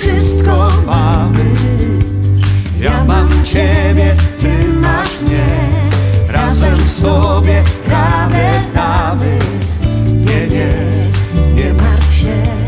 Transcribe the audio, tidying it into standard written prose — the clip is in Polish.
wszystko mamy. Ja mam Ciebie, Ty masz mnie. Razem sobie radę damy. Nie, nie, nie martw się.